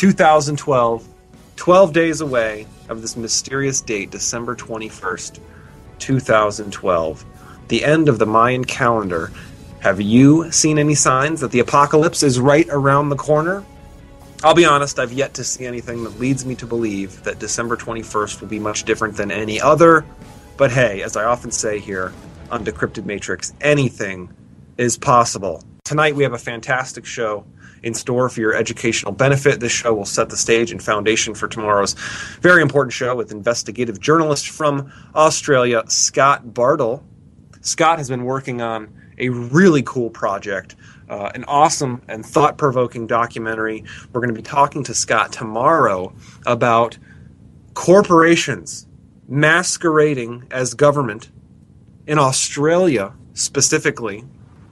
2012, 12 days away of this mysterious date, December 21st, 2012, the end of the Mayan calendar. Have you seen any signs that the apocalypse is right around the corner? I'll be honest, I've yet to see anything that leads me to believe that December 21st will be much different than any other. But hey, as I often say here on Decrypted Matrix, anything is possible. Tonight we have a fantastic show in store for your educational benefit. This show will set the stage and foundation for tomorrow's very important show with investigative journalist from Australia, Scott Bartle. Scott has been working on a really cool project, an awesome and thought-provoking documentary. We're going to be talking to Scott tomorrow about corporations masquerading as government in Australia specifically.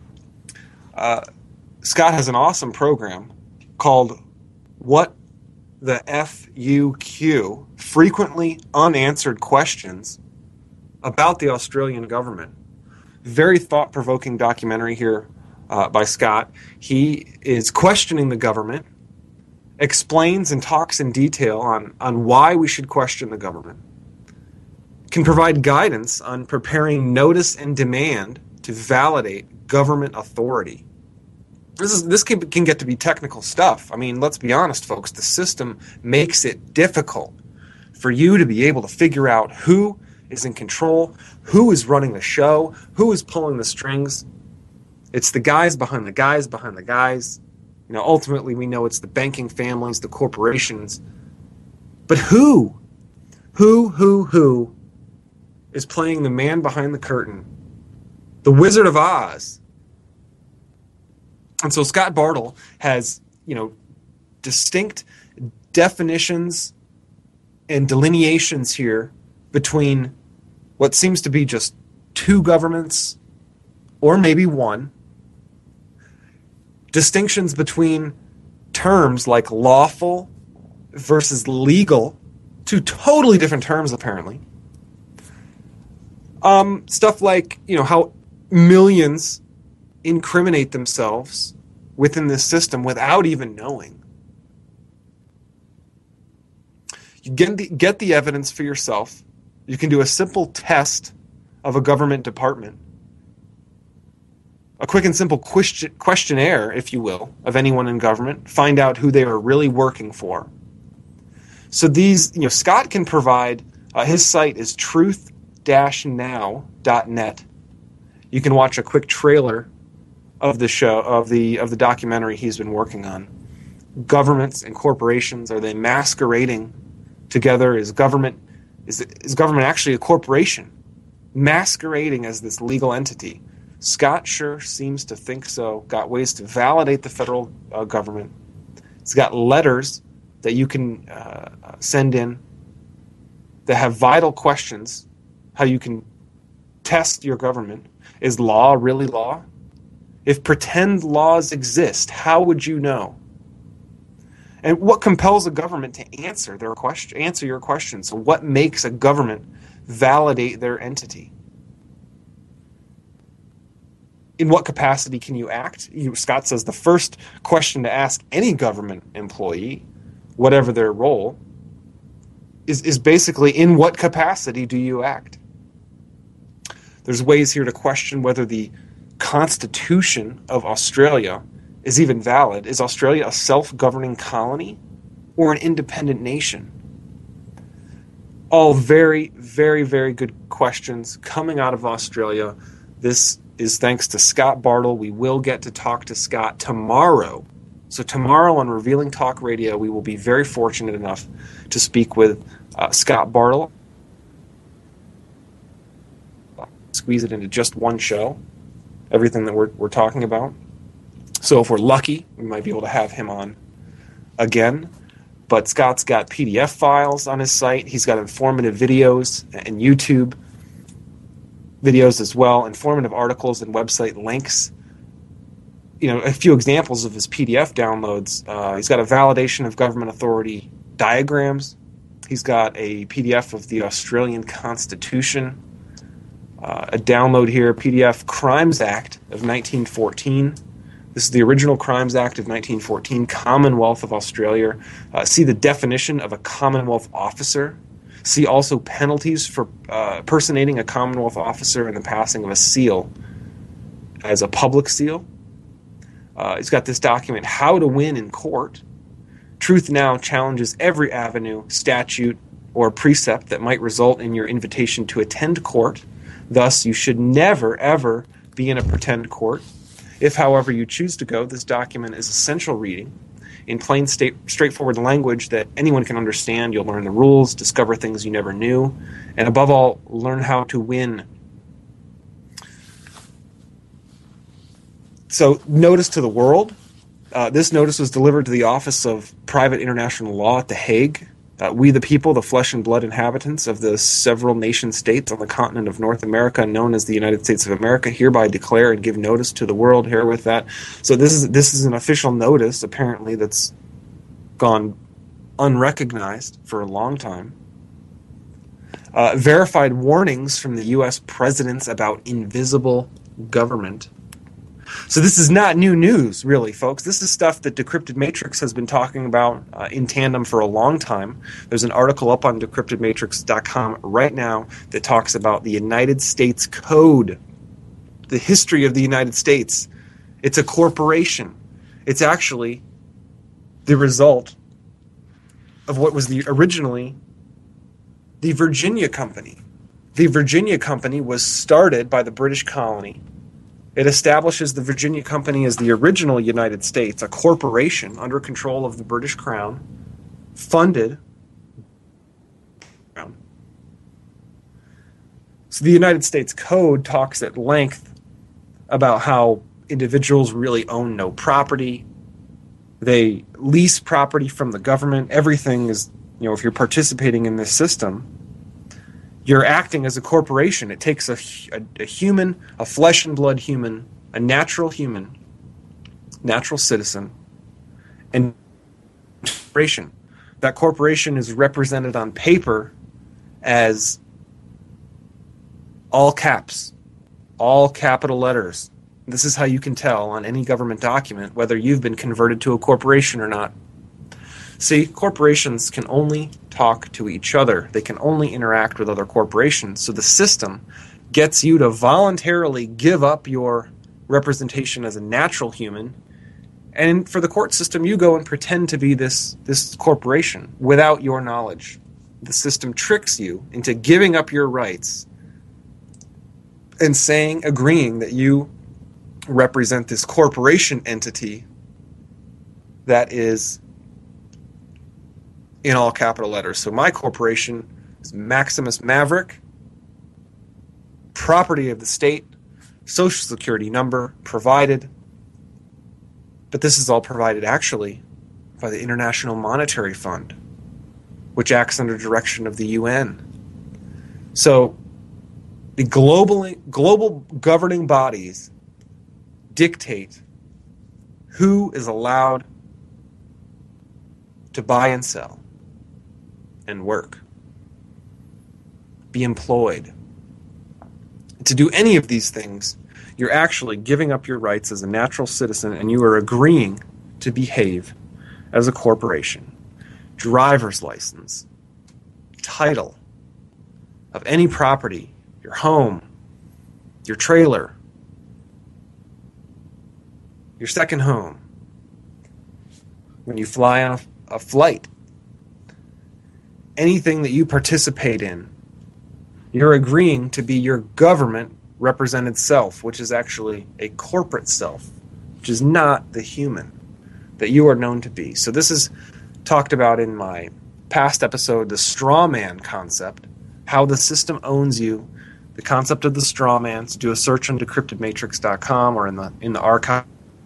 Scott has an awesome program called What the FUQ, Frequently Unanswered Questions about the Australian government. Very thought-provoking documentary here by Scott. He is questioning the government, explains and talks in detail on why we should question the government, can provide guidance on preparing notice and demand to validate government authority. This can get to be technical stuff. I mean, let's be honest, folks. The system makes it difficult for you to be able to figure out who is in control, who is running the show, who is pulling the strings. It's the guys behind the guys behind the guys. You know, ultimately, we know it's the banking families, the corporations. But who is playing the man behind the curtain? The Wizard of Oz. And so Scott Bartle has, distinct definitions and delineations here between what seems to be just two governments, or maybe one. Distinctions between terms like lawful versus legal, two totally different terms apparently. Stuff like, how millions incriminate themselves within this system without even knowing. You get the evidence for yourself. You can do a simple test of a government department, a quick and simple questionnaire, if you will, of anyone in government, find out who they are really working for. So these, Scott can provide, his site is truth-now.net. You can watch a quick trailer of the show, of the documentary he's been working on. Governments and corporations, are they masquerading together? Is government actually a corporation masquerading as this legal entity? Scott sure seems to think so. Got ways to validate the federal government. He's got letters that you can send in that have vital questions, how you can test your government. Is law really law? If pretend laws exist, how would you know? And what compels a government to answer your question? So what makes a government validate their entity? In what capacity can you act? Scott says the first question to ask any government employee, whatever their role, is basically, in what capacity do you act? There's ways here to question whether the Constitution of Australia is even valid. Is Australia a self-governing colony or an independent nation? All very, very, very good questions coming out of Australia. This is thanks to Scott Bartle. We will get to talk to Scott tomorrow. So tomorrow on Revealing Talk Radio, we will be very fortunate enough to speak with Scott Bartle. Squeeze it into just one show, everything that we're talking about. So if we're lucky, we might be able to have him on again. But Scott's got PDF files on his site. He's got informative videos and YouTube videos as well, informative articles and website links. A few examples of his PDF downloads. He's got a validation of government authority diagrams. He's got a PDF of the Australian Constitution. A download here, PDF Crimes Act of 1914. This is the Original Crimes Act of 1914, Commonwealth of Australia. See the definition of a Commonwealth officer. See also penalties for personating a Commonwealth officer and the passing of a seal as a public seal. It's got this document, How to Win in Court. Truth Now challenges every avenue, statute, or precept that might result in your invitation to attend court. Thus, you should never, ever be in a pretend court. If, however, you choose to go, this document is essential reading. In plain, straightforward language that anyone can understand, you'll learn the rules, discover things you never knew, and above all, learn how to win. So, notice to the world. This notice was delivered to the Office of Private International Law at The Hague. We the people, the flesh and blood inhabitants of the several nation states on the continent of North America, known as the United States of America, hereby declare and give notice to the world here with that. So this is an official notice, apparently, that's gone unrecognized for a long time. Verified warnings from the U.S. presidents about invisible government. So this is not new news, really, folks. This is stuff that Decrypted Matrix has been talking about in tandem for a long time. There's an article up on decryptedmatrix.com right now that talks about the United States Code, the history of the United States. It's a corporation. It's actually the result of what was originally the Virginia Company. The Virginia Company was started by the British colony. It establishes the Virginia Company as the original United States, a corporation under control of the British Crown, funded. So the United States Code talks at length about how individuals really own no property. They lease property from the government. Everything is, if you're participating in this system, you're acting as a corporation. It takes a human, a flesh and blood human, a natural human, natural citizen, and corporation. That corporation is represented on paper as all caps, all capital letters. This is how you can tell on any government document whether you've been converted to a corporation or not. See, corporations can only talk to each other. They can only interact with other corporations. So the system gets you to voluntarily give up your representation as a natural human. And for the court system, you go and pretend to be this corporation without your knowledge. The system tricks you into giving up your rights and agreeing that you represent this corporation entity that is in all capital letters. So my corporation is Maximus Maverick, property of the state, social security number provided. But this is all provided actually by the International Monetary Fund, which acts under direction of the UN. So the global governing bodies dictate who is allowed to buy and sell and work, be employed. To do any of these things, you're actually giving up your rights as a natural citizen, and you are agreeing to behave as a corporation. Driver's license, title of any property, your home, your trailer, your second home, when you fly on a flight, anything that you participate in, you're agreeing to be your government represented self, which is actually a corporate self, which is not the human that you are known to be. So this is talked about in my past episode, the straw man concept, how the system owns you, the concept of the straw man. So do a search on decryptedmatrix.com or in the archive.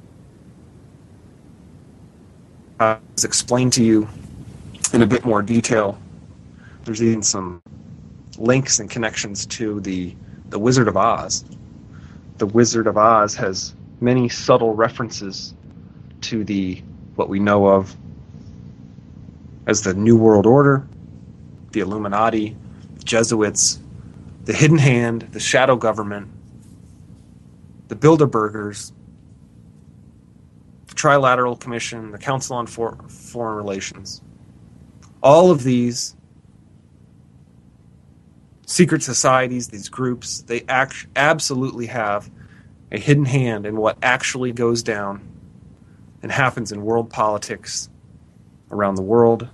It's explained to you in a bit more detail. There's even some links and connections to the Wizard of Oz. The Wizard of Oz has many subtle references to what we know of as the New World Order, the Illuminati, the Jesuits, the Hidden Hand, the Shadow Government, the Bilderbergers, the Trilateral Commission, the Council on Foreign Relations. All of these secret societies, these groups, they absolutely have a hidden hand in what actually goes down and happens in world politics around the world,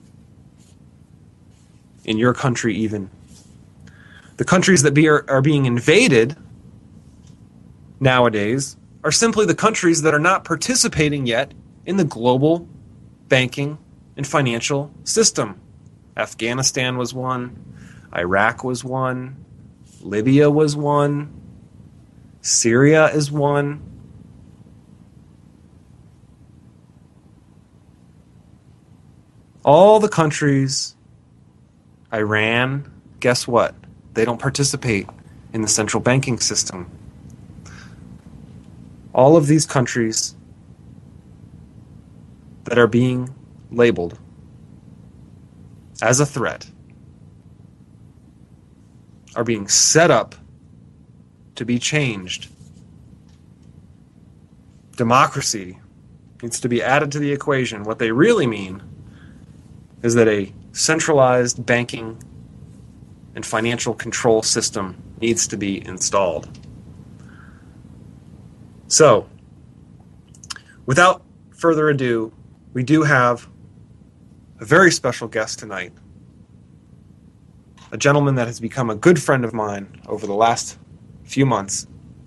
in your country even. The countries that are being invaded nowadays are simply the countries that are not participating yet in the global banking and financial system. Afghanistan was one, Iraq was one, Libya was one, Syria is one. All the countries, Iran, guess what? They don't participate in the central banking system. All of these countries that are being labeled as a threat are being set up to be changed. Democracy needs to be added to the equation. What they really mean is that a centralized banking and financial control system needs to be installed. So, without further ado, we do have a very special guest tonight, a gentleman that has become a good friend of mine over the last few months.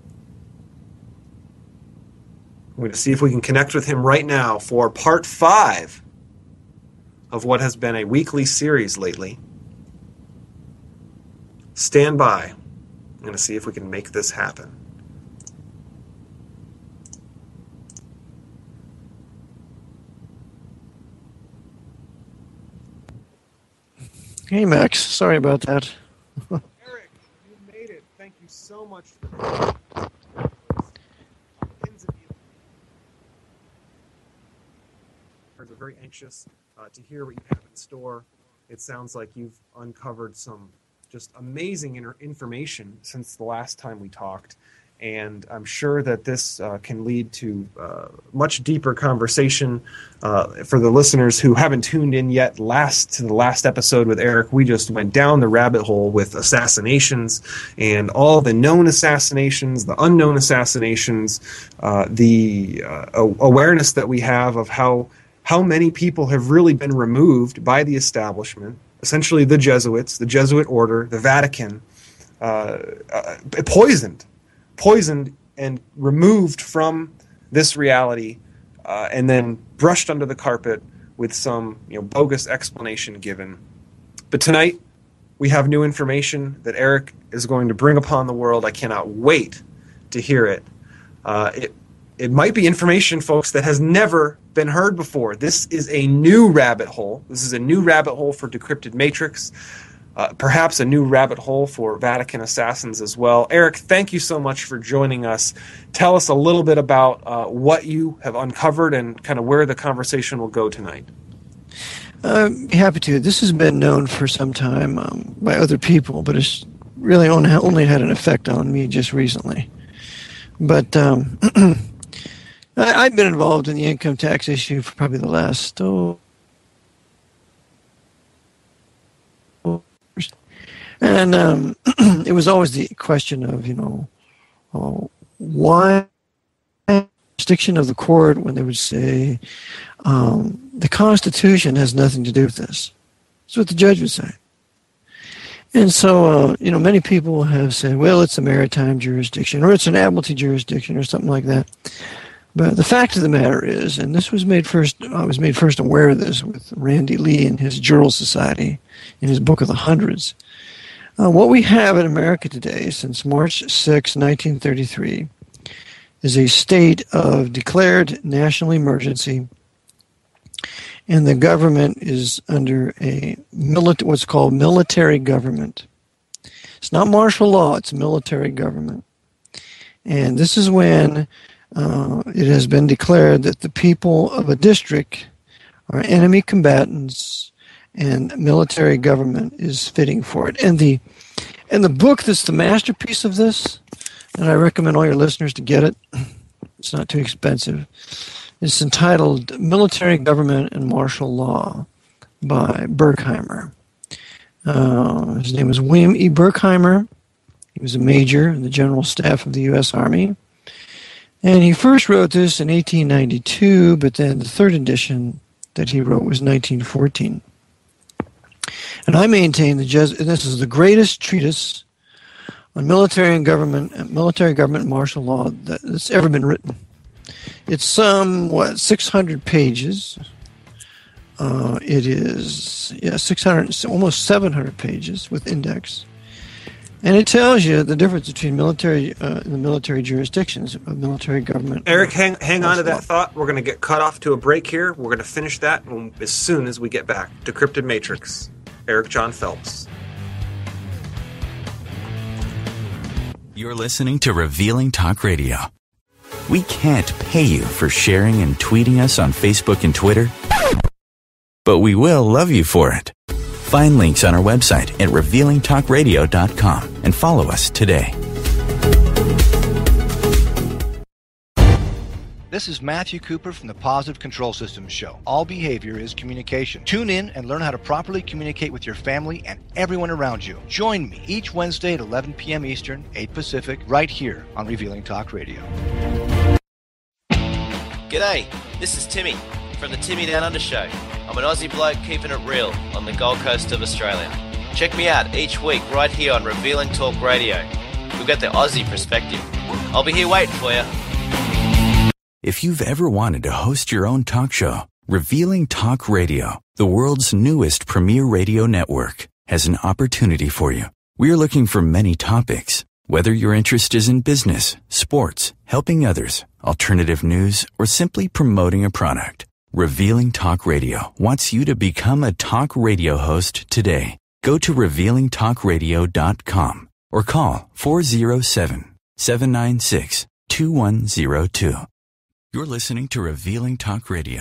I'm going to see if we can connect with him right now for part 5 of what has been a weekly series lately. Stand by. I'm going to see if we can make this happen. Hey, Max. Sorry about that. Eric, you made it. Thank you so much for very anxious to hear what you have in store. It sounds like you've uncovered some just amazing information since the last time we talked, and I'm sure that this can lead to much deeper conversation for the listeners who haven't tuned in yet. To the last episode with Eric, we just went down the rabbit hole with assassinations and all the known assassinations, the unknown assassinations, the awareness that we have of how many people have really been removed by the establishment, essentially the Jesuits, the Jesuit order, the Vatican, poisoned and removed from this reality, and then brushed under the carpet with some bogus explanation given. But tonight, we have new information that Eric is going to bring upon the world. I cannot wait to hear it. It might be information, folks, that has never been heard before. This is a new rabbit hole. This is a new rabbit hole for Decrypted Matrix, perhaps a new rabbit hole for Vatican assassins as well. Eric, thank you so much for joining us. Tell us a little bit about what you have uncovered and kind of where the conversation will go tonight. Happy to. This has been known for some time by other people, but it's really only had an effect on me just recently. But I've been involved in the income tax issue for probably the last and it was always the question of why jurisdiction of the court when they would say the Constitution has nothing to do with this. That's what the judge would say. And so, many people have said, well, it's a maritime jurisdiction or it's an admiralty jurisdiction or something like that. But the fact of the matter is, and I was made first aware of this with Randy Lee in his Jural Society in his book of the Hundreds. What we have in America today since March 6, 1933, is a state of declared national emergency, and the government is under what's called military government. It's not martial law, it's military government. And this is when it has been declared that the people of a district are enemy combatants and military government is fitting for it. And the book that's the masterpiece of this, and I recommend all your listeners to get it, it's not too expensive, It's entitled Military Government and Martial Law by Berkheimer. His name was William E. Berkheimer. He was a major in the General Staff of the U.S. Army. And he first wrote this in 1892, but then the third edition that he wrote was 1914. And I maintain this is the greatest treatise on military government and martial law that's ever been written. It's 600 pages. It is 600, almost 700 pages with index, and it tells you the difference between the military jurisdictions of military government. Eric, hang on to that thought. We're going to get cut off to a break here. We're going to finish that as soon as we get back. Decrypted Matrix. Eric John Phelps. You're listening to Revealing Talk Radio. We can't pay you for sharing and tweeting us on Facebook and Twitter, but we will love you for it. Find links on our website at revealingtalkradio.com and follow us today. This is Matthew Cooper from the Positive Control Systems Show. All behavior is communication. Tune in and learn how to properly communicate with your family and everyone around you. Join me each Wednesday at 11 p.m. Eastern, 8 Pacific, right here on Revealing Talk Radio. G'day, this is Timmy from the Timmy Down Under Show. I'm an Aussie bloke keeping it real on the Gold Coast of Australia. Check me out each week right here on Revealing Talk Radio. We've got the Aussie perspective. I'll be here waiting for you. If you've ever wanted to host your own talk show, Revealing Talk Radio, the world's newest premier radio network, has an opportunity for you. We're looking for many topics. Whether your interest is in business, sports, helping others, alternative news, or simply promoting a product, Revealing Talk Radio wants you to become a talk radio host today. Go to revealingtalkradio.com or call 407-796-2102. You're listening to Revealing Talk Radio.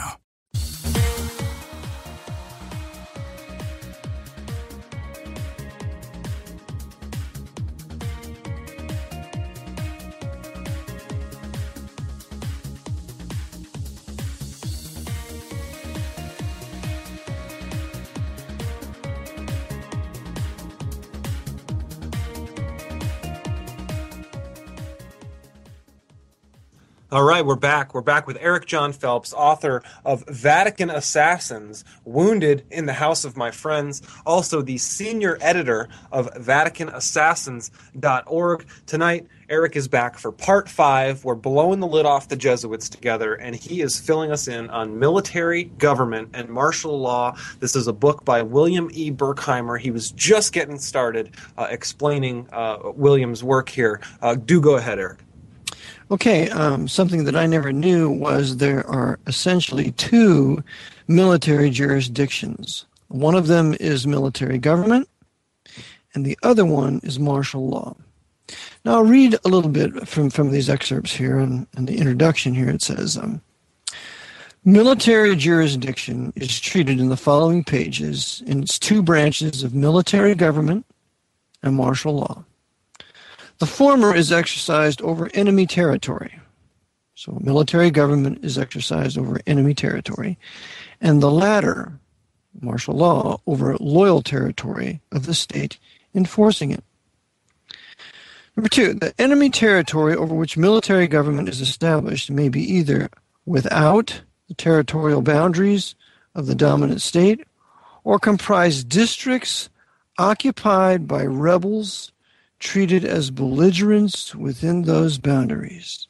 All right, we're back. We're back with Eric John Phelps, author of Vatican Assassins, Wounded in the House of My Friends, also the senior editor of VaticanAssassins.org. Tonight, Eric is back for part 5. We're blowing the lid off the Jesuits together, and he is filling us in on military, government, and martial law. This is a book by William E. Berkheimer. He was just getting started explaining William's work here. Do go ahead, Eric. Okay, something that I never knew was there are essentially 2 military jurisdictions. One of them is military government, and the other one is martial law. Now, I'll read a little bit from these excerpts here, and in the introduction here it says, military jurisdiction is treated in the following pages in its 2 branches of military government and martial law. The former is exercised over enemy territory. So military government is exercised over enemy territory. And the latter, martial law, over loyal territory of the state enforcing it. Number 2, the enemy territory over which military government is established may be either without the territorial boundaries of the dominant state or comprise districts occupied by rebels treated as belligerents within those boundaries.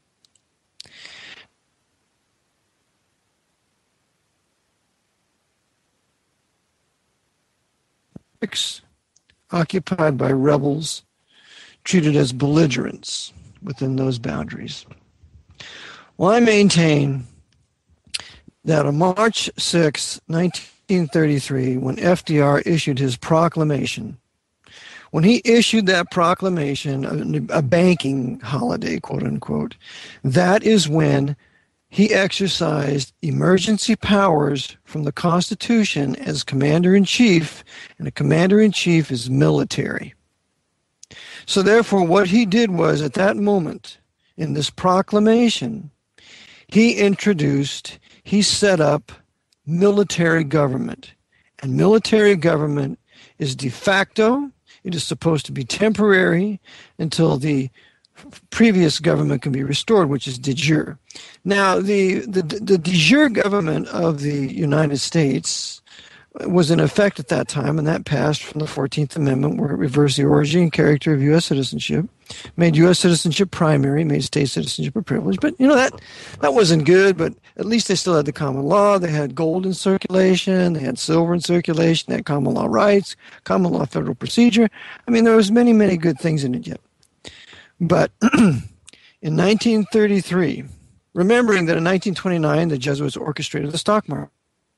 Occupied by rebels treated as belligerents within those boundaries. Well, I maintain that on March 6, 1933, when FDR issued his proclamation, when he issued that proclamation, a banking holiday, quote unquote, that is when he exercised emergency powers from the Constitution as commander-in-chief, and a commander-in-chief is military. So therefore, what he did was, at that moment, in this proclamation, he set up military government. And military government is de facto. It is supposed to be temporary until the previous government can be restored, which is de jure. Now, the de jure government of the United States was in effect at that time, and that passed from the 14th Amendment, where it reversed the origin and character of U.S. citizenship, made U.S. citizenship primary, made state citizenship a privilege. But, that wasn't good, but at least they still had the common law. They had gold in circulation. They had silver in circulation. They had common law rights, common law federal procedure. I mean, there was many, many good things in it yet. But in 1933, remembering that in 1929, the Jesuits orchestrated the stock market,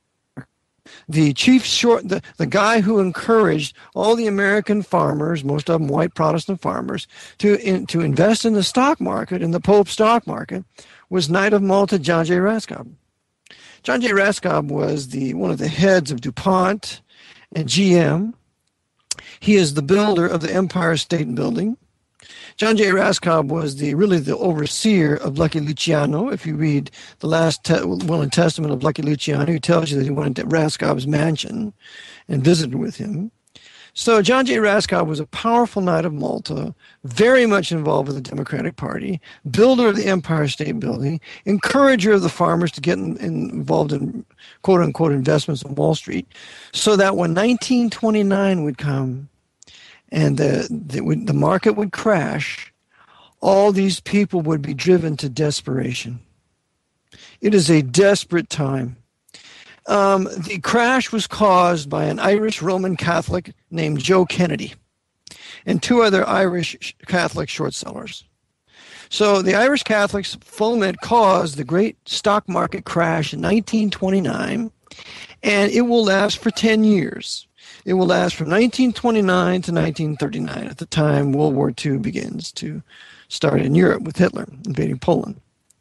the guy who encouraged all the American farmers, most of them white Protestant farmers, to invest in the stock market, in the Pope stock market, was Knight of Malta John J. Raskob. John J. Raskob was one of the heads of DuPont and GM. He is the builder of the Empire State Building. John J. Raskob was really the overseer of Lucky Luciano. If you read the last will and testament of Lucky Luciano, he tells you that he went to Raskob's mansion and visited with him. So John J. Raskob was a powerful Knight of Malta, very much involved with the Democratic Party, builder of the Empire State Building, encourager of the farmers to get involved in quote-unquote investments on Wall Street, so that when 1929 would come, and the market would crash, all these people would be driven to desperation. It is a desperate time. The crash was caused by an Irish Roman Catholic named Joe Kennedy and two other Irish Catholic short sellers. So the Irish Catholics foment caused the great stock market crash in 1929, and it will last for 10 years. It will last from 1929 to 1939, at the time World War II begins to start in Europe with Hitler invading Poland.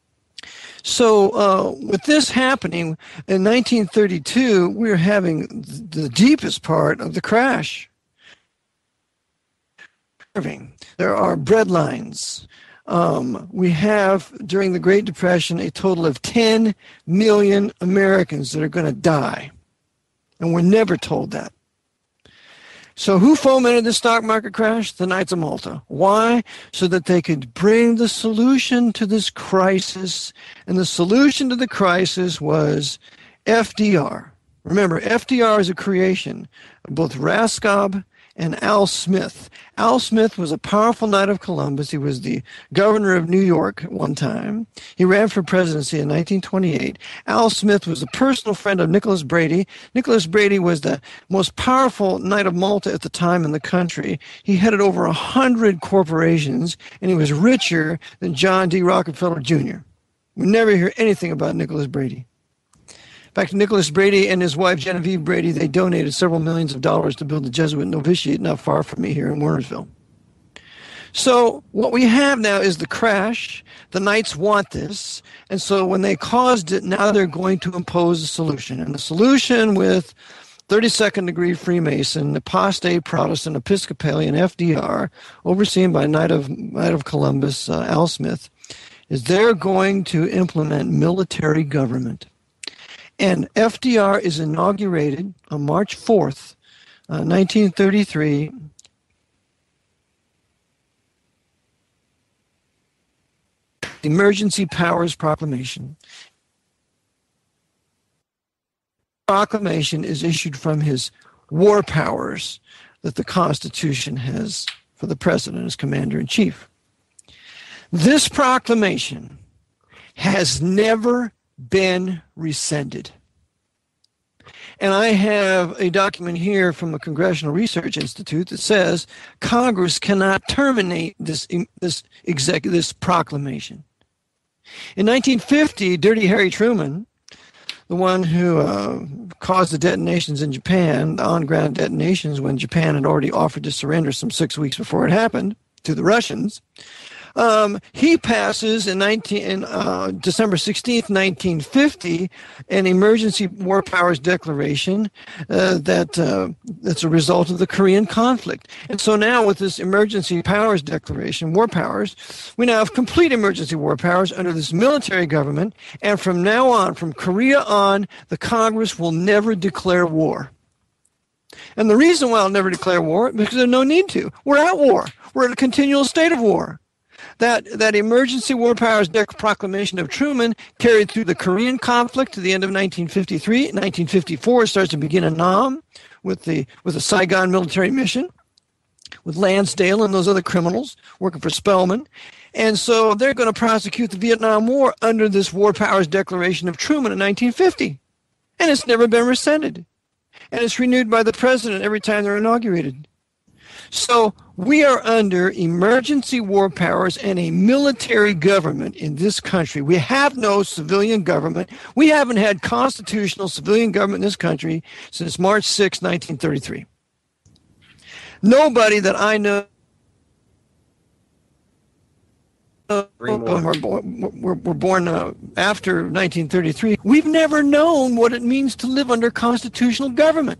So with this happening, in 1932, we're having the deepest part of the crash. There are bread lines. We have, during the Great Depression, a total of 10 million Americans that are going to die. And we're never told that. So who fomented the stock market crash? The Knights of Malta. Why? So that they could bring the solution to this crisis. And the solution to the crisis was FDR. Remember, FDR is a creation of both Raskob and Al Smith. Al Smith was a powerful Knight of Columbus. He was the governor of New York at one time. He ran for presidency in 1928. Al Smith was a personal friend of Nicholas Brady. Nicholas Brady was the most powerful Knight of Malta at the time in the country. He headed over 100 corporations, and he was richer than John D. Rockefeller Jr. We never hear anything about Nicholas Brady. In fact, Nicholas Brady and his wife Genevieve Brady, they donated several millions of dollars to build the Jesuit novitiate not far from me here in Wernersville. So what we have now is the crash. The Knights want this. And so when they caused it, now they're going to impose a solution. And the solution with 32nd degree Freemason, apostate Protestant, Episcopalian, FDR, overseen by Knight of Columbus, Al Smith, is they're going to implement military government. And FDR is inaugurated on March 4th, 1933. Emergency Powers Proclamation. Proclamation is issued from his war powers that the Constitution has for the President as Commander-in-Chief. This proclamation has never been rescinded. And I have a document here from the Congressional Research Institute that says Congress cannot terminate this proclamation. In 1950, Dirty Harry Truman, the one who caused the detonations in Japan, the on-ground detonations when Japan had already offered to surrender some 6 weeks before it happened to the Russians, He passes in December 16th, 1950, an emergency war powers declaration that's a result of the Korean conflict. And so now with this emergency powers declaration, war powers, we now have complete emergency war powers under this military government. And from now on, from Korea on, the Congress will never declare war. And the reason why I'll never declare war is because there's no need to. We're at war. We're in a continual state of war. That emergency war powers proclamation of Truman carried through the Korean conflict to the end of 1953. 1954 starts to begin in Nam with the Saigon military mission, with Lansdale and those other criminals working for Spellman. And so they're going to prosecute the Vietnam War under this war powers declaration of Truman in 1950. And it's never been rescinded. And it's renewed by the president every time they're inaugurated. So we are under emergency war powers and a military government in this country. We have no civilian government. We haven't had constitutional civilian government in this country since March 6, 1933. Nobody that I know were born after 1933. We've never known what it means to live under constitutional government.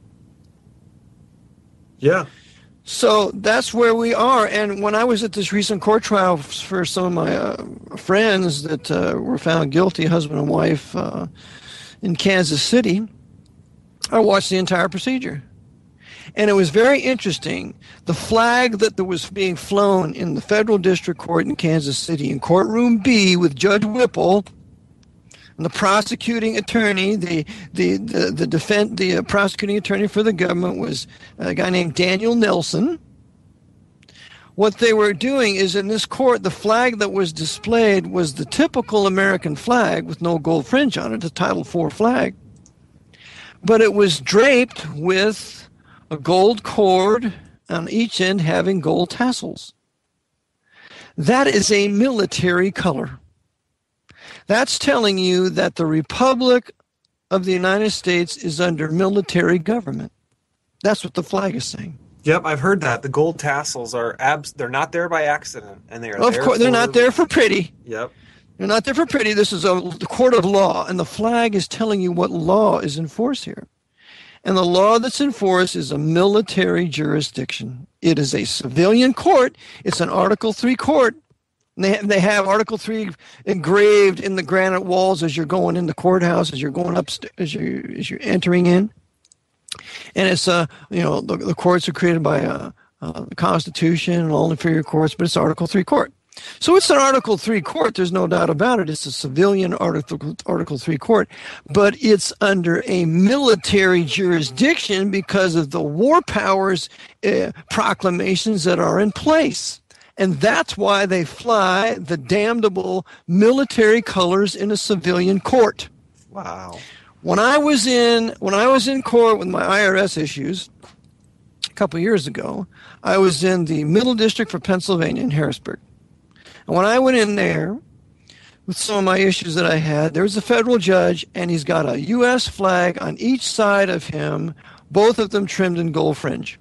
Yeah. So that's where we are. And when I was at this recent court trial for some of my friends that were found guilty, husband and wife, in Kansas City, I watched the entire procedure. And it was very interesting. The flag that was being flown in the federal district court in Kansas City in courtroom B with Judge Whipple and the prosecuting attorney, the prosecuting attorney for the government was a guy named Daniel Nelson. What they were doing is in this court, the flag that was displayed was the typical American flag with no gold fringe on it, the Title IV flag. But it was draped with a gold cord on each end having gold tassels. That is a military color. That's telling you that the Republic of the United States is under military government. That's what the flag is saying. Yep, I've heard that. The gold tassels are they're not there by accident, and they are of course, they're not there for pretty. Yep. They're not there for pretty. This is the court of law, and the flag is telling you what law is in force here. And the law that's in force is a military jurisdiction. It is a civilian court. It's an Article III court. And they have Article III engraved in the granite walls as you're going in the courthouse, as you're going upstairs, as you're entering in. And it's the courts are created by the Constitution and all inferior courts, but it's Article III court. So it's an Article III court. There's no doubt about it. It's a civilian Article III court, but it's under a military jurisdiction because of the war powers proclamations that are in place. And that's why they fly the damnable military colors in a civilian court. Wow. When I was in court with my IRS issues a couple of years ago, I was in the Middle District for Pennsylvania in Harrisburg. And when I went in there with some of my issues that I had, there was a federal judge, and he's got a U.S. flag on each side of him, both of them trimmed in gold fringe.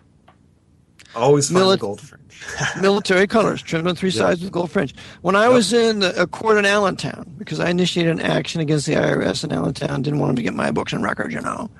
Always find gold fringe. Military colors, trimmed on three sides with gold fringe. When I was in a court in Allentown, because I initiated an action against the IRS in Allentown, didn't want them to get my books and records,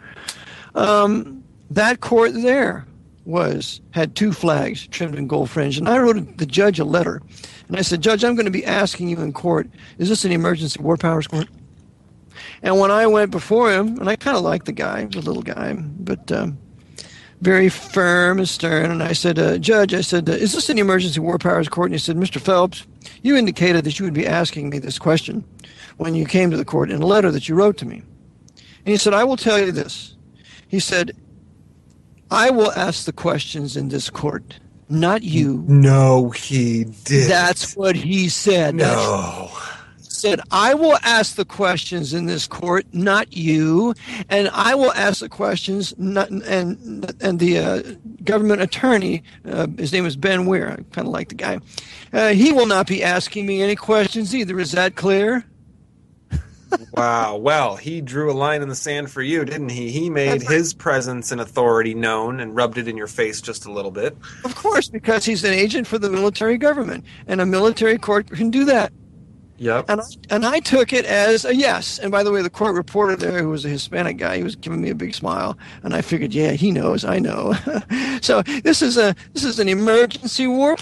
that court there had two flags trimmed in gold fringe. And I wrote the judge a letter. And I said, Judge, I'm going to be asking you in court, is this an emergency war powers court? And when I went before him, and I kind of liked the guy, the little guy, but very firm and stern. And I said, Judge, is this an emergency war powers court? And he said, Mr. Phelps, you indicated that you would be asking me this question when you came to the court in a letter that you wrote to me. And he said, I will tell you this. He said, I will ask the questions in this court, not you. No, he did. That's what he said. No. He said, I will ask the questions in this court, not you. And I will ask the questions, and the government attorney, his name is Ben Weir. I kind of like the guy. He will not be asking me any questions either. Is that clear? Wow. Well, he drew a line in the sand for you, didn't he? He made his presence and authority known and rubbed it in your face just a little bit. Of course, because he's an agent for the military government, and a military court can do that. Yep. And I took it as a yes. And by the way, the court reporter there, who was a Hispanic guy, he was giving me a big smile, and I figured, yeah, he knows, I know. So this is an emergency war.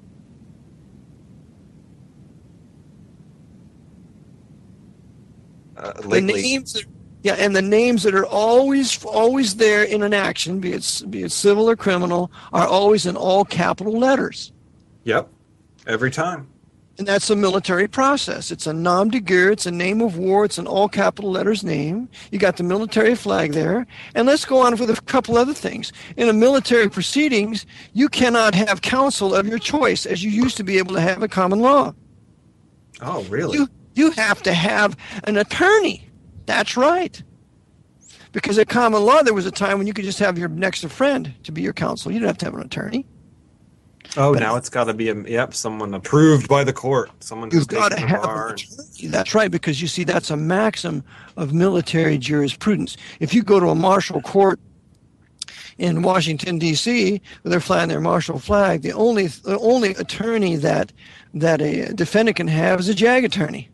The names, and the names that are always there in an action, be it civil or criminal, are always in all capital letters. Yep. Every time. And that's a military process. It's a nom de guerre. It's a name of war. It's an all capital letters name. You got the military flag there. And let's go on with a couple other things. In a military proceedings, you cannot have counsel of your choice, as you used to be able to have a common law. Oh, really? You have to have an attorney. That's right. Because at common law, there was a time when you could just have your next of friend to be your counsel. You didn't have to have an attorney. Oh, now it's got to be someone approved by the court. Someone who's You've got to have an attorney. That's right, because you see, that's a maxim of military jurisprudence. If you go to a martial court in Washington, D.C., where they're flying their martial flag, the only attorney that a defendant can have is a JAG attorney.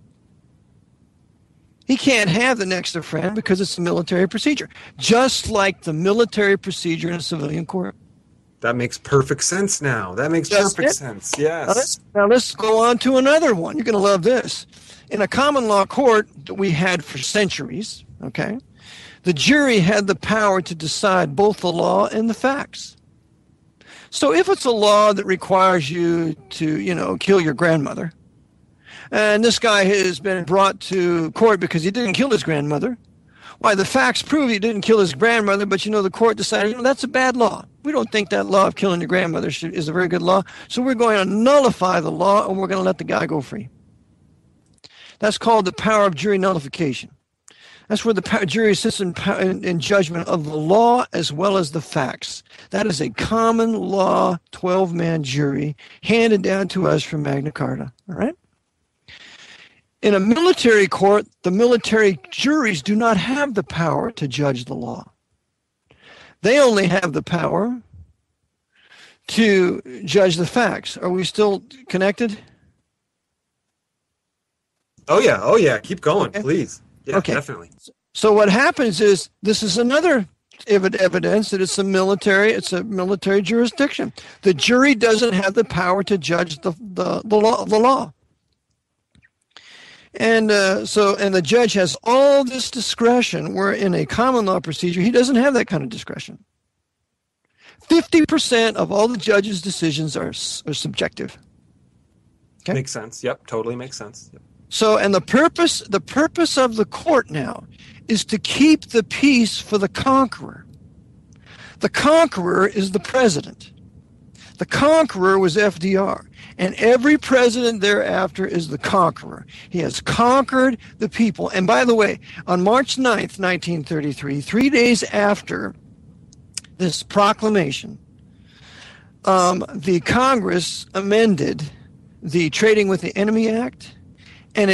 He can't have the next of friend because it's a military procedure, just like the military procedure in a civilian court. That makes perfect sense now. That makes perfect sense. Yes. Now let's go on to another one. You're going to love this. In a common law court that we had for centuries, okay, the jury had the power to decide both the law and the facts. So if it's a law that requires you to, kill your grandmother, and this guy has been brought to court because he didn't kill his grandmother, why, the facts prove he didn't kill his grandmother, but the court decided, that's a bad law. We don't think that law of killing your grandmother is a very good law, so we're going to nullify the law and we're going to let the guy go free. That's called the power of jury nullification. That's where the jury sits in judgment of the law as well as the facts. That is a common law 12-man jury handed down to us from Magna Carta. All right? In a military court, the military juries do not have the power to judge the law. They only have the power to judge the facts. Are we still connected? Oh yeah. Keep going, okay. Please. Yeah, okay. Definitely. So what happens is, this is another evidence that it's a military jurisdiction. The jury doesn't have the power to judge the law. And the judge has all this discretion, where in a common law procedure, he doesn't have that kind of discretion. 50% of all the judge's decisions are subjective. Okay? Makes sense. Yep, totally makes sense. Yep. So, and the purpose of the court now is to keep the peace for the conqueror. The conqueror is the president. The conqueror was FDR. And every president thereafter is the conqueror. He has conquered the people. And by the way, on March 9th, 1933, 3 days after this proclamation, the Congress amended the Trading with the Enemy Act, and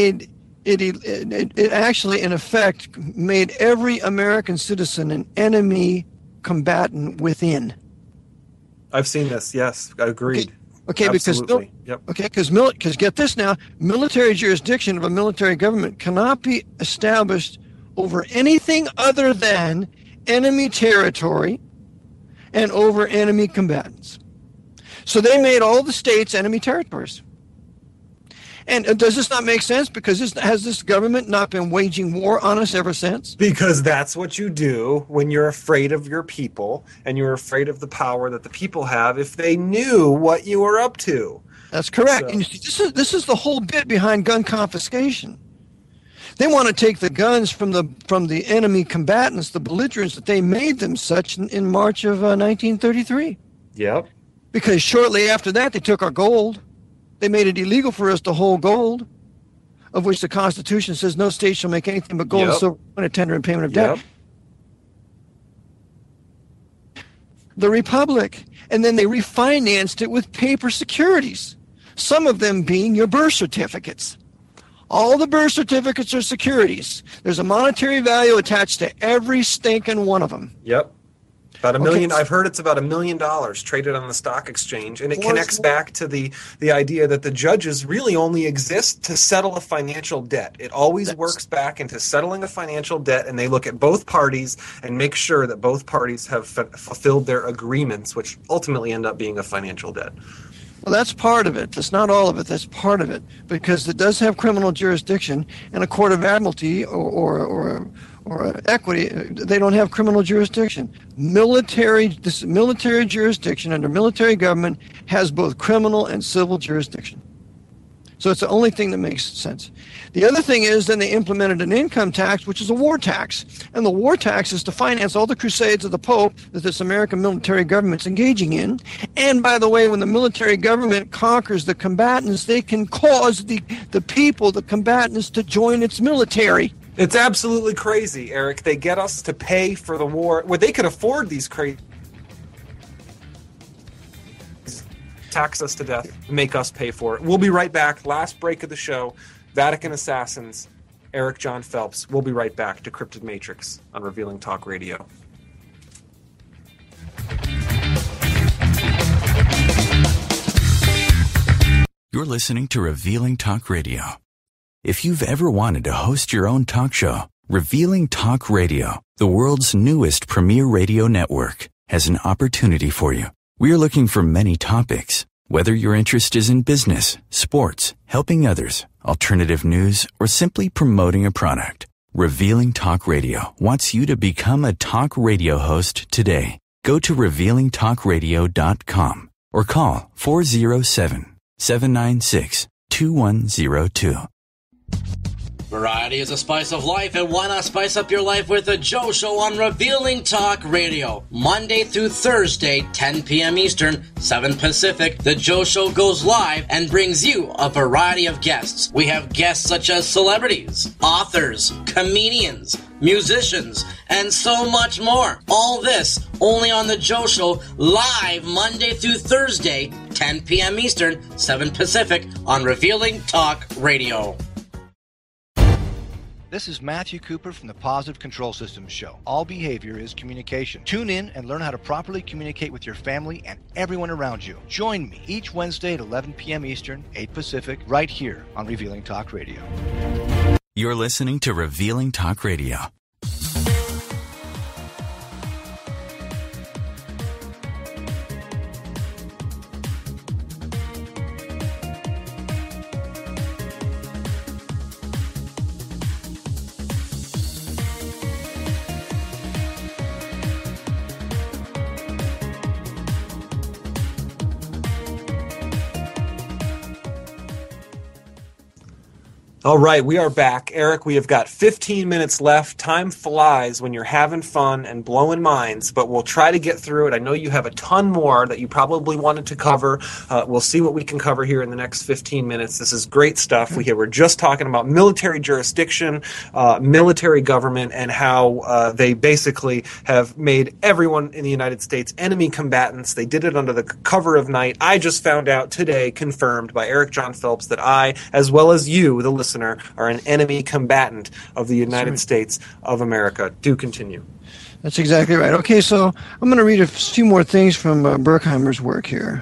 it actually, in effect, made every American citizen an enemy combatant within. I've seen this. Yes, agreed. Okay, because get this now, military jurisdiction of a military government cannot be established over anything other than enemy territory and over enemy combatants. So they made all the states enemy territories. And does this not make sense? Because has this government not been waging war on us ever since? Because that's what you do when you're afraid of your people and you're afraid of the power that the people have if they knew what you were up to. That's correct. So. And you see, this is the whole bit behind gun confiscation. They want to take the guns from the enemy combatants, the belligerents, that they made them such in March of 1933. Yep. Because shortly after that, they took our gold. They made it illegal for us to hold gold, of which the Constitution says no state shall make anything but gold and silver when a tender in payment of debt. The Republic. And then they refinanced it with paper securities, some of them being your birth certificates. All the birth certificates are securities. There's a monetary value attached to every stinking one of them. Yep. About $1 million. I've heard it's about $1 million traded on the stock exchange, and it connects back to the idea that the judges really only exist to settle a financial debt. It always works back into settling a financial debt, and they look at both parties and make sure that both parties have fulfilled their agreements, which ultimately end up being a financial debt. Well, that's part of it. That's not all of it. That's part of it, because it does have criminal jurisdiction, and a court of admiralty or equity, they don't have criminal jurisdiction. Military jurisdiction under military government has both criminal and civil jurisdiction. So it's the only thing that makes sense. The other thing is then they implemented an income tax, which is a war tax. And the war tax is to finance all the crusades of the Pope that this American military government's engaging in. And by the way, when the military government conquers the combatants, they can cause the people, the combatants, to join its military. It's absolutely crazy, Eric. They get us to pay for the war. Well, they could afford these crazy... tax us to death, make us pay for it. We'll be right back. Last break of the show. Vatican Assassins, Eric John Phelps. We'll be right back. Decrypted Matrix on Revealing Talk Radio. You're listening to Revealing Talk Radio. If you've ever wanted to host your own talk show, Revealing Talk Radio, the world's newest premier radio network, has an opportunity for you. We are looking for many topics. Whether your interest is in business, sports, helping others, alternative news, or simply promoting a product, Revealing Talk Radio wants you to become a talk radio host today. Go to revealingtalkradio.com or call 407-796-2102. Variety is a spice of life, and why not spice up your life with The Joe Show on Revealing Talk Radio? Monday through Thursday, 10 p.m. Eastern, 7 Pacific, The Joe Show goes live and brings you a variety of guests. We have guests such as celebrities, authors, comedians, musicians, and so much more. All this only on The Joe Show, live Monday through Thursday, 10 p.m. Eastern, 7 Pacific, on Revealing Talk Radio. This is Matthew Cooper from the Positive Control Systems Show. All behavior is communication. Tune in and learn how to properly communicate with your family and everyone around you. Join me each Wednesday at 11 p.m. Eastern, 8 Pacific, right here on Revealing Talk Radio. You're listening to Revealing Talk Radio. All right, we are back. Eric, we have got 15 minutes left. Time flies when you're having fun and blowing minds, but we'll try to get through it. I know you have a ton more that you probably wanted to cover. We'll see what we can cover here in the next 15 minutes. This is great stuff. We're just talking about military jurisdiction, military government, and how they basically have made everyone in the United States enemy combatants. They did it under the cover of night. I just found out today, confirmed by Eric John Phelps, that I, as well as you, the listener, are an enemy combatant of the United States of America. Do continue. That's exactly right. Okay, so I'm going to read a few more things from Berkheimer's work here.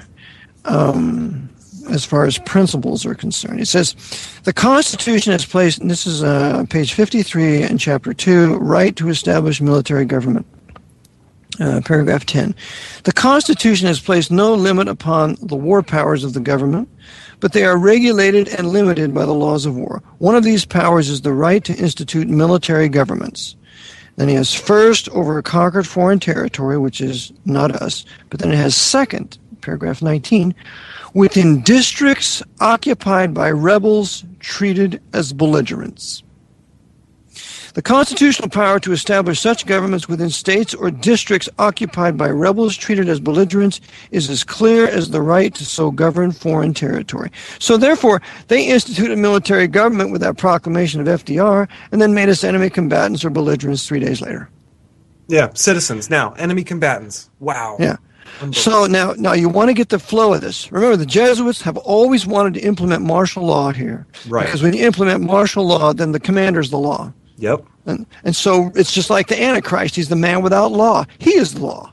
As far as principles are concerned, it says the Constitution has placed, and this is page 53 in chapter 2, right to establish military government. Paragraph 10. The Constitution has placed no limit upon the war powers of the government, but they are regulated and limited by the laws of war. One of these powers is the right to institute military governments. Then he has first over a conquered foreign territory, which is not us, but then it has second, paragraph 19, within districts occupied by rebels treated as belligerents. The constitutional power to establish such governments within states or districts occupied by rebels treated as belligerents is as clear as the right to so govern foreign territory. So therefore, they instituted military government with that proclamation of FDR and then made us enemy combatants or belligerents 3 days later. Yeah, citizens. Now, enemy combatants. Wow. Yeah. So now you want to get the flow of this. Remember, the Jesuits have always wanted to implement martial law here. Right. Because when you implement martial law, then the commander's the law. Yep. And so it's just like the Antichrist. He's the man without law. He is the law.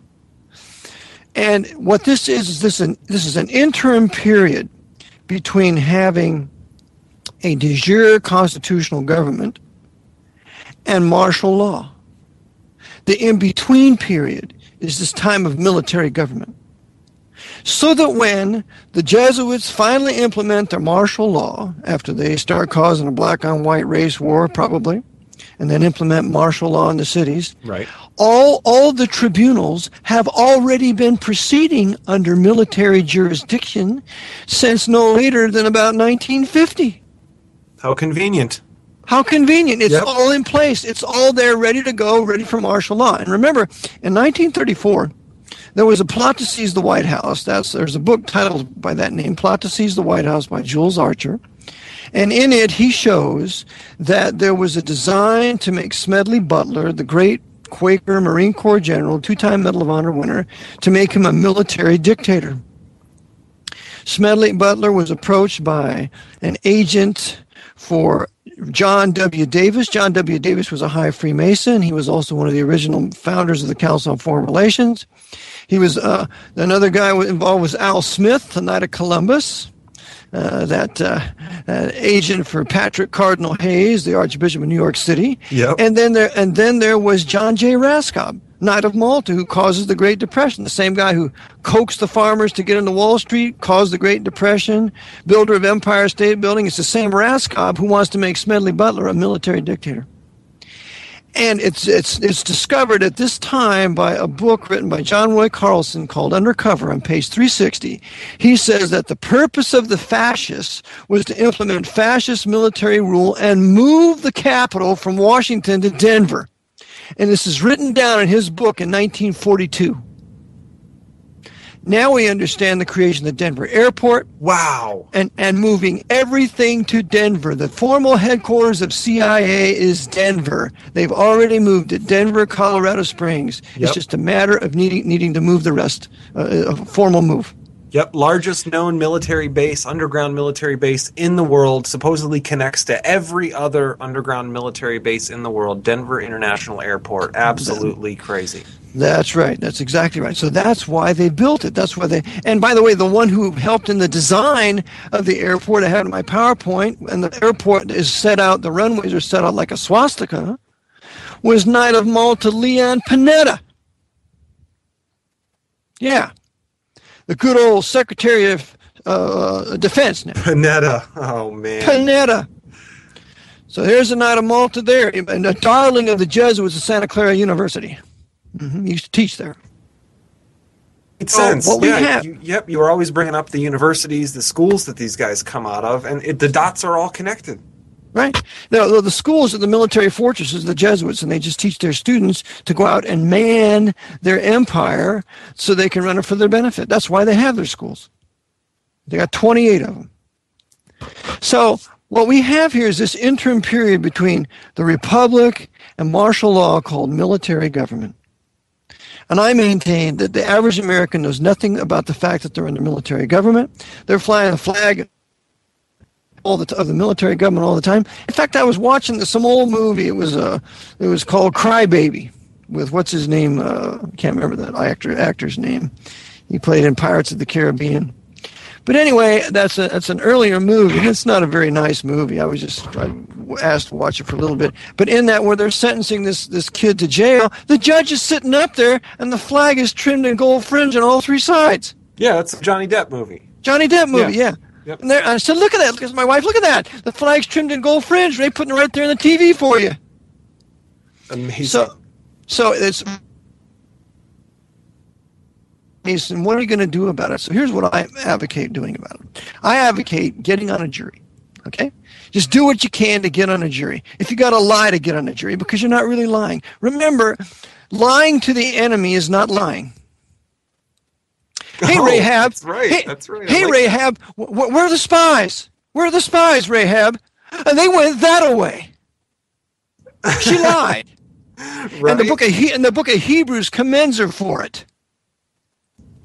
And what this is this is an interim period between having a de jure constitutional government and martial law. The in-between period is this time of military government. So that when the Jesuits finally implement their martial law, after they start causing a black-on-white race war, probably, and then implement martial law in the cities, Right. all the tribunals have already been proceeding under military jurisdiction since no later than about 1950. How convenient. How convenient. It's Yep. all in place. It's all there, ready to go, ready for martial law. And remember, in 1934, there was a plot to seize the White House. There's a book titled by that name, Plot to Seize the White House by Jules Archer. And in it, he shows that there was a design to make Smedley Butler, the great Quaker Marine Corps general, two-time Medal of Honor winner, to make him a military dictator. Smedley Butler was approached by an agent for John W. Davis. John W. Davis was a high Freemason. He was also one of the original founders of the Council on Foreign Relations. He was another guy involved was Al Smith, the Knight of Columbus. That agent for Patrick Cardinal Hayes, the Archbishop of New York City. Yep. And then there was John J. Raskob, Knight of Malta, who causes the Great Depression. The same guy who coaxed the farmers to get into Wall Street, caused the Great Depression, builder of Empire State Building. It's the same Raskob who wants to make Smedley Butler a military dictator. And it's discovered at this time by a book written by John Roy Carlson called Undercover on page 360. He says that the purpose of the fascists was to implement fascist military rule and move the capital from Washington to Denver. And this is written down in his book in 1942. Now we understand the creation of the Denver airport. Wow. And moving everything to Denver. The formal headquarters of CIA is Denver. They've already moved it. Denver, Colorado Springs. Yep. It's just a matter of needing to move the rest. A formal move. Yep, largest known military base, underground military base in the world, supposedly connects to every other underground military base in the world, Denver International Airport. Absolutely crazy. That's right. That's exactly right. So that's why they built it. That's why and by the way, the one who helped in the design of the airport, I had in my PowerPoint, and the airport is set out, the runways are set out like a swastika, was Knight of Malta Leon Panetta. Yeah. The good old Secretary of Defense now. Panetta. Oh, man. Panetta. So there's the Knight of Malta there, and a darling of the Jesuits at Santa Clara University. He used to teach there. Makes sense. What we have, you were always bringing up the universities, the schools that these guys come out of, and the dots are all connected. right? Now, the schools are the military fortresses of the Jesuits, and they just teach their students to go out and man their empire so they can run it for their benefit. That's why they have their schools. They got 28 of them. So what we have here is this interim period between the Republic and martial law called military government. And I maintain that the average American knows nothing about the fact that they're under military government. They're flying the flag of the military government all the time. In fact, I was watching some old movie. It was called Crybaby with what's his name? I can't remember that actor's name. He played in Pirates of the Caribbean. But anyway, that's an earlier movie. It's not a very nice movie. I asked to watch it for a little bit. But in that, where they're sentencing this kid to jail, the judge is sitting up there, and the flag is trimmed in gold fringe on all three sides. Yeah, that's a Johnny Depp movie. Johnny Depp movie, yeah. Yep. And I said, look at that. Look at my wife. Look at that. The flag's trimmed in gold fringe. They're putting it right there on the TV for you. Amazing. So it's. And what are you going to do about it? So here's what I advocate doing about it. I advocate getting on a jury. Okay? Just do what you can to get on a jury. If you got to lie to get on a jury, because you're not really lying. Remember, lying to the enemy is not lying. Hey, Rahab. That's right. That's right. Hey, Rahab, where are the spies? Where are the spies, Rahab? And they went that way. She lied. Right. And the book of Hebrews commends her for it.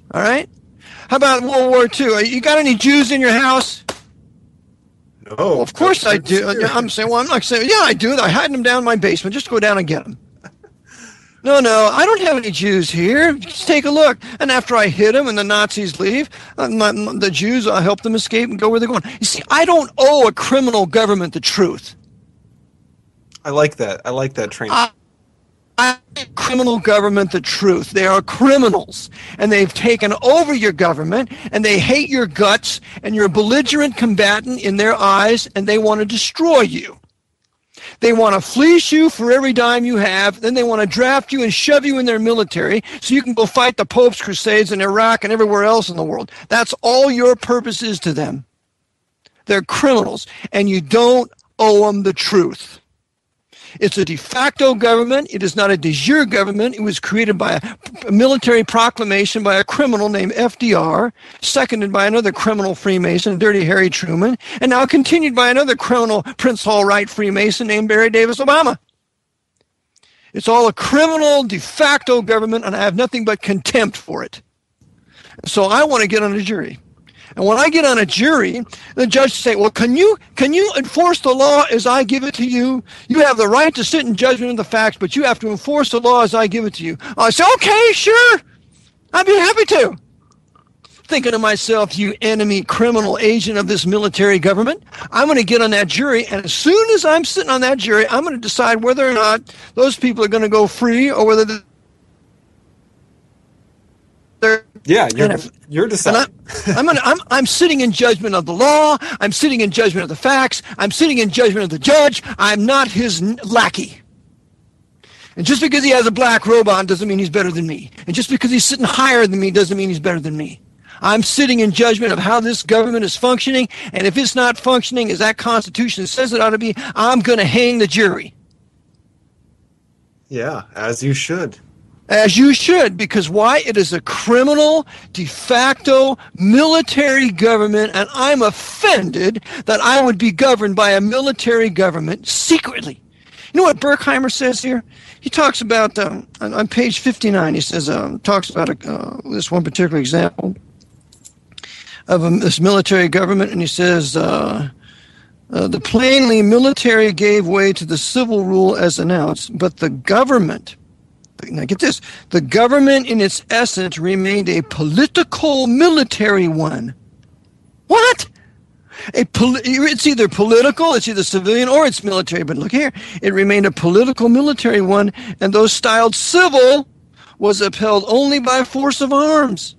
All right? How about World War II? You got any Jews in your house? No. Well, of course I do. I'm saying, well, I'm not saying, yeah, I do. I hide them down in my basement. Just go down and get them. No, I don't have any Jews here. Just take a look. And after I hit them and the Nazis leave, the Jews, I help them escape and go where they're going. You see, I don't owe a criminal government the truth. I like that. I like that training. Criminal government the truth. They are criminals, and they've taken over your government, and they hate your guts, and you're a belligerent combatant in their eyes, and they want to destroy you. They want to fleece you for every dime you have, then they want to draft you and shove you in their military so you can go fight the Pope's crusades in Iraq and everywhere else in the world. That's all your purpose is to them. They're criminals, and you don't owe them the truth. It's a de facto government. It is not a de jure government. It was created by a military proclamation by a criminal named FDR, seconded by another criminal Freemason, Dirty Harry Truman, and now continued by another criminal Prince Hall Wright Freemason named Barry Davis Obama. It's all a criminal de facto government, and I have nothing but contempt for it. So I want to get on a jury. And when I get on a jury, the judge say, well, can you enforce the law as I give it to you? You have the right to sit in judgment of the facts, but you have to enforce the law as I give it to you. I say, okay, sure. I'd be happy to. Thinking to myself, you enemy criminal agent of this military government, I'm going to get on that jury, and as soon as I'm sitting on that jury, I'm going to decide whether or not those people are going to go free or whether they're... Yeah, you're deciding. I'm sitting in judgment of the law. I'm sitting in judgment of the facts. I'm sitting in judgment of the judge. I'm not his lackey. And just because he has a black robe on doesn't mean he's better than me. And just because he's sitting higher than me doesn't mean he's better than me. I'm sitting in judgment of how this government is functioning. And if it's not functioning as that Constitution says it ought to be, I'm going to hang the jury. Yeah, as you should. As you should, because why? It is a criminal, de facto, military government, and I'm offended that I would be governed by a military government secretly. You know what Berkheimer says here? He talks about, on page 59, he says, talks about this one particular example of this military government, and he says, the plainly military gave way to the civil rule as announced, but the government... Now get this, the government in its essence remained a political military one. What? It's either political, it's either civilian, or it's military. But look here, it remained a political military one, and though styled civil, was upheld only by force of arms.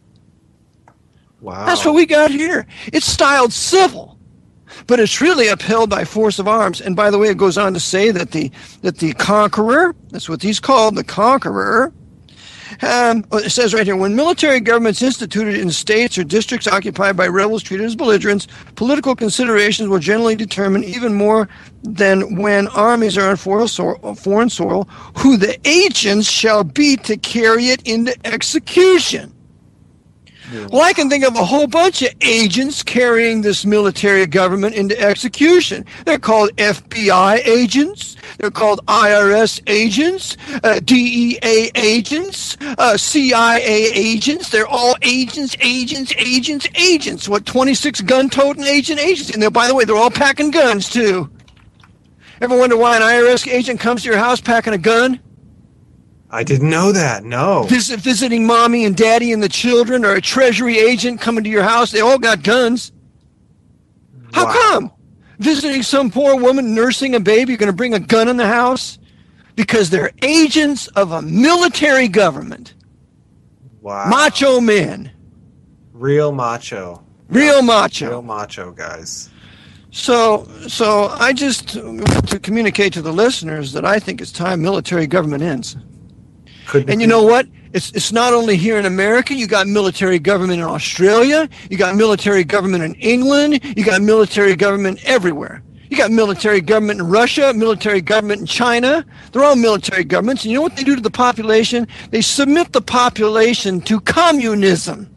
Wow. That's what we got here. It's styled civil. But it's really upheld by force of arms. And by the way, it goes on to say that the conqueror, that's what he's called, the conqueror, it says right here, when military governments instituted in states or districts occupied by rebels treated as belligerents, political considerations will generally determine even more than when armies are on foreign soil, who the agents shall be to carry it into execution. Well, I can think of a whole bunch of agents carrying this military government into execution. They're called FBI agents. They're called IRS agents, DEA agents, CIA agents. They're all agents. What, 26 gun-toting agents? And by the way, they're all packing guns, too. Ever wonder why an IRS agent comes to your house packing a gun? I didn't know that, no. Visiting mommy and daddy and the children, or a treasury agent coming to your house, they all got guns. How come? Visiting some poor woman nursing a baby, you're going to bring a gun in the house? Because they're agents of a military government. Wow. Macho men. Real macho. Real macho. Real macho, guys. So I just want to communicate to the listeners that I think it's time military government ends. And you know what? It's not only here in America. You got military government in Australia. You got military government in England. You got military government everywhere. You got military government in Russia, military government in China. They're all military governments. And you know what they do to the population? They submit the population to communism.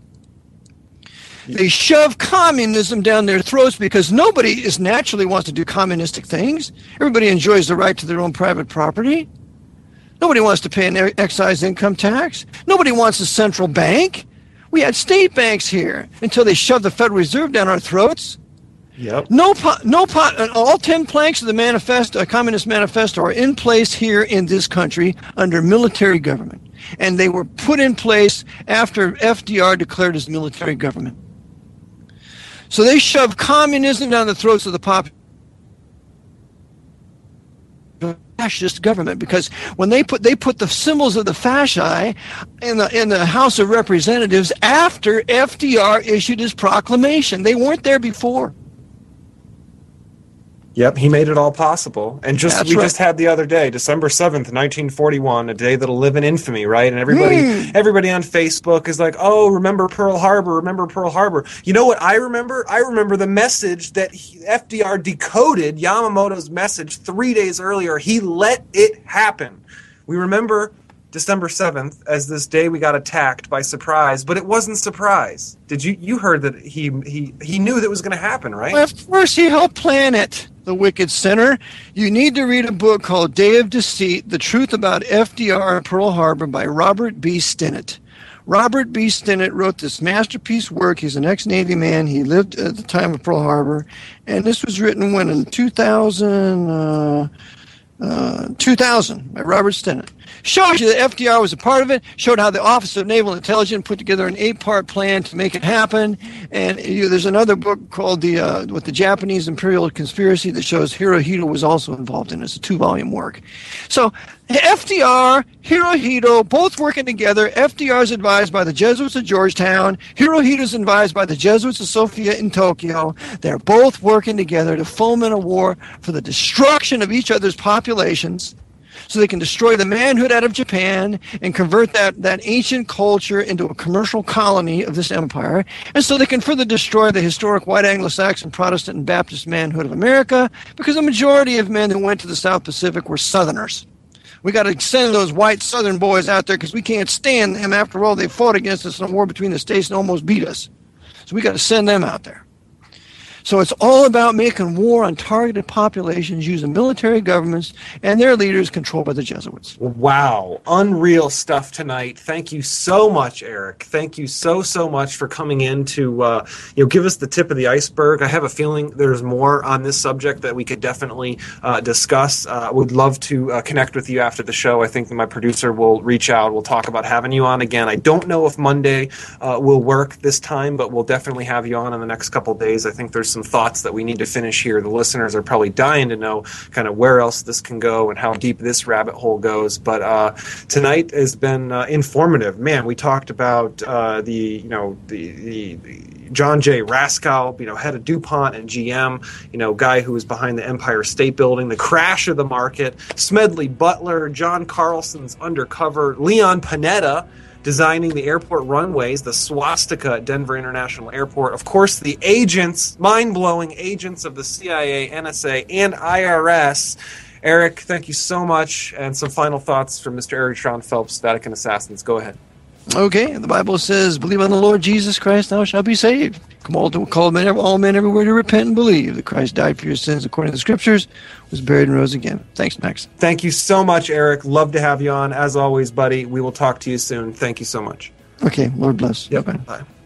They shove communism down their throats because nobody naturally wants to do communistic things. Everybody enjoys the right to their own private property. Nobody wants to pay an excise income tax. Nobody wants a central bank. We had state banks here until they shoved the Federal Reserve down our throats. Yep. All 10 planks of the manifesto, Communist Manifesto, are in place here in this country under military government. And they were put in place after FDR declared his military government. So they shoved communism down the throats of the population. Fascist government, because when they put the symbols of the fasci in the House of Representatives after FDR issued his proclamation. They weren't there before. Yep, he made it all possible. And just had the other day, December 7th, 1941, a day that'll live in infamy, right? And everybody on Facebook is like, oh, remember Pearl Harbor. You know what I remember? I remember the message that FDR decoded, Yamamoto's message 3 days earlier. He let it happen. We remember December 7th as this day we got attacked by surprise, but it wasn't surprise. Did you heard that he knew that was going to happen, right? Well, of course he helped plan it, the wicked sinner. You need to read a book called Day of Deceit, The Truth About FDR and Pearl Harbor by Robert B. Stinnett. Robert B. Stinnett wrote this masterpiece work. He's an ex-Navy man. He lived at the time of Pearl Harbor. And this was written when in 2000 by Robert Stinnett. Shows you that FDR was a part of it, showed how the Office of Naval Intelligence put together an 8-part plan to make it happen. And there's another book called the Japanese Imperial Conspiracy that shows Hirohito was also involved in it. It's a 2-volume work. So FDR, Hirohito, both working together. FDR is advised by the Jesuits of Georgetown. Hirohito is advised by the Jesuits of Sophia in Tokyo. They're both working together to foment a war for the destruction of each other's populations, so they can destroy the manhood out of Japan and convert that ancient culture into a commercial colony of this empire, and so they can further destroy the historic white Anglo-Saxon, Protestant, and Baptist manhood of America, because the majority of men who went to the South Pacific were Southerners. We got to send those white Southern boys out there because we can't stand them. After all, they fought against us in a war between the states and almost beat us. So we got to send them out there. So it's all about making war on targeted populations using military governments and their leaders controlled by the Jesuits. Wow. Unreal stuff tonight. Thank you so much, Eric. Thank you so much for coming in to give us the tip of the iceberg. I have a feeling there's more on this subject that we could definitely discuss. Would love to connect with you after the show. I think my producer will reach out. We'll talk about having you on again. I don't know if Monday will work this time, but we'll definitely have you on in the next couple of days. I think there's some thoughts that we need to finish here. The listeners are probably dying to know kind of where else this can go and how deep this rabbit hole goes. But tonight has been informative. Man, we talked about the John J. Raskow, head of DuPont and GM, guy who was behind the Empire State Building, the crash of the market, Smedley Butler, John Carlson's undercover, Leon Panetta, designing the airport runways, the swastika at Denver International Airport. Of course, the agents, mind-blowing agents of the CIA, NSA, and IRS. Eric, thank you so much. And some final thoughts from Mr. Eric Sean Phelps, Vatican Assassins. Go ahead. Okay, the Bible says, believe on the Lord Jesus Christ, thou shalt be saved. Call all men everywhere to repent and believe that Christ died for your sins according to the Scriptures, was buried and rose again. Thanks, Max. Thank you so much, Eric. Love to have you on. As always, buddy, we will talk to you soon. Thank you so much. Okay, Lord bless. Yep. Bye.